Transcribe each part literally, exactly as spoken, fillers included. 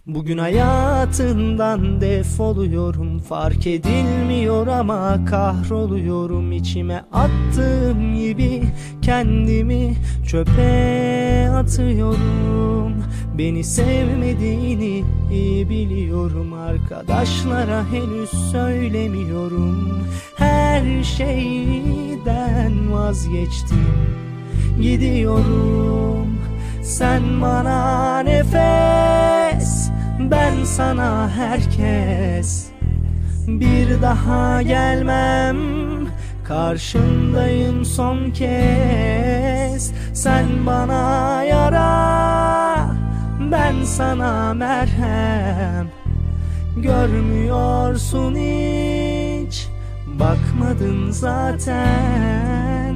Bugün hayatından defoluyorum, fark edilmiyor ama kahroluyorum. İçime attığım gibi kendimi çöpe atıyorum. Beni sevmediğini iyi biliyorum, arkadaşlara henüz söylemiyorum. Her şeyden vazgeçtim, gidiyorum. Sen bana nefes, ben sana herkes. Bir daha gelmem, karşındayım son kez. Sen bana yara, ben sana merhem. Görmüyorsun hiç, bakmadın zaten.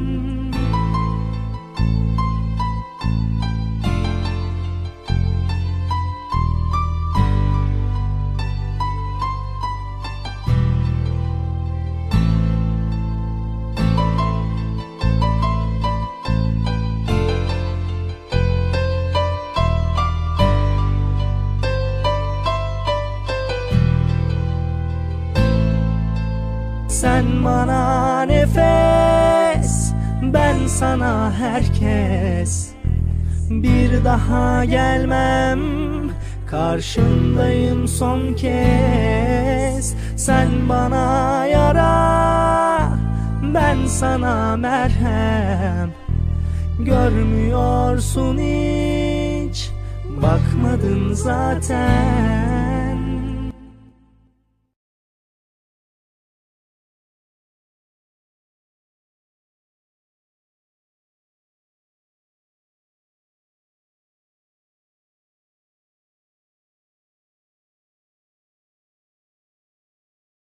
Sen bana nefes, ben sana herkes. Bir daha gelmem, karşındayım son kez. Sen bana yara, ben sana merhem. Görmüyorsun hiç, bakmadın zaten.